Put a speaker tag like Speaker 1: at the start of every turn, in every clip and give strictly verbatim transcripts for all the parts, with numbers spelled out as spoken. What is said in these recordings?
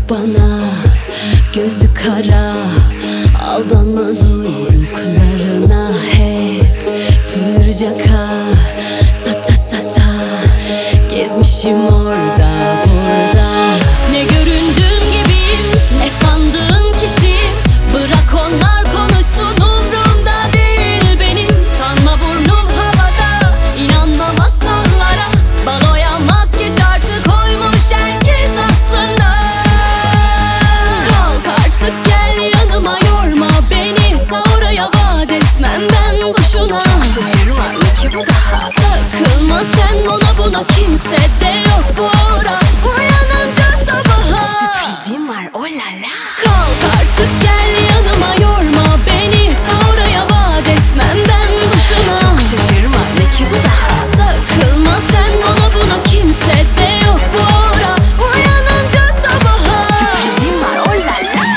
Speaker 1: bana, gözü kara, aldanma duyduklarına. Hep pür caka, sata sata gezmişim orada burada. Ne göründüğüm gibiyim, ne sandığım kişiyim. Bırak onlar konuşsun, umrumda değil benim. Sanma burnum havada, inanma masallara. Baloya maske şartı koymuş herkes aslında. Kalk artık gel yanıma, yorma beni. Ta oraya vaat etmem ben boşuna.
Speaker 2: Çok şaşırma ne ki bu daha.
Speaker 1: Takılma sen ona buna, kimse de yok bu ara. Uyanınca sabaha
Speaker 2: Sürprizim var oh la la.
Speaker 1: kalk artık gel yanıma, yorma beni. Ta oraya vaat etmem ben boşuna.
Speaker 2: Çok şaşırma ne ki bu daha.
Speaker 1: Takılma sen ona buna, kimse de yok bu ara. Uyanınca sabaha
Speaker 2: Sürprizim var oh la la.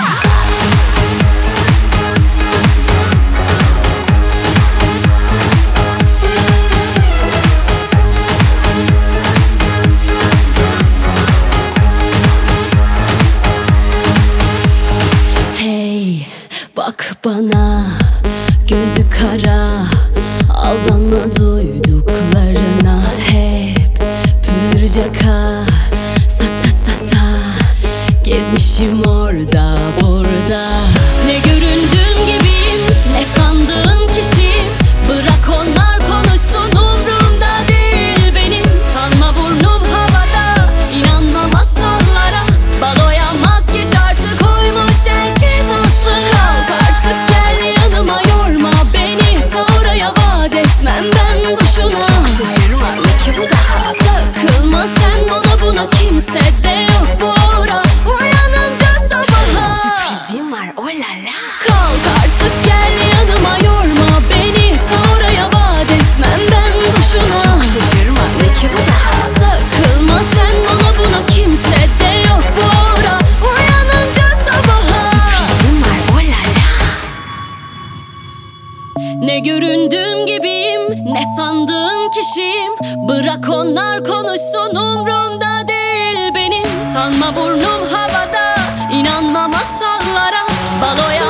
Speaker 1: Hey bak bana, gözü kara, aldanma duyduklarına. Hep pür caka, sata sata gezmişim orada burada. Ne göründüğüm gibiyim, ne sandığım kişiyim. Bırak onlar konuşsun, umrumda değil benim. Sanma burnum havada, inanma masallara. Baloya maske şartı koymuş herkes aslında. Kalk artık gel yanıma, yorma beni. Ta oraya vaat etmem ben boşuna.
Speaker 2: Çok şaşırma ne ki bu daha.
Speaker 1: Takılma sen ona buna, kimse de yok bu ara. Uyanınca sabaha
Speaker 2: Sürprizim var oh la la.
Speaker 1: kalk artık gel yanıma, yorma beni. Ta oraya vaat etmem ben boşuna.
Speaker 2: Çok şaşırma ne ki bu daha.
Speaker 1: Takılma sen ona buna, kimse de yok bu ara. Uyanınca sabaha
Speaker 2: Sürprizim var oh la la.
Speaker 1: ne göründüğüm gibiyim, ne sandığım kişiyim. Bırak onlar konuşsun, umrumda değil benim. Sanma burnum havada, inanma masallara. Baloya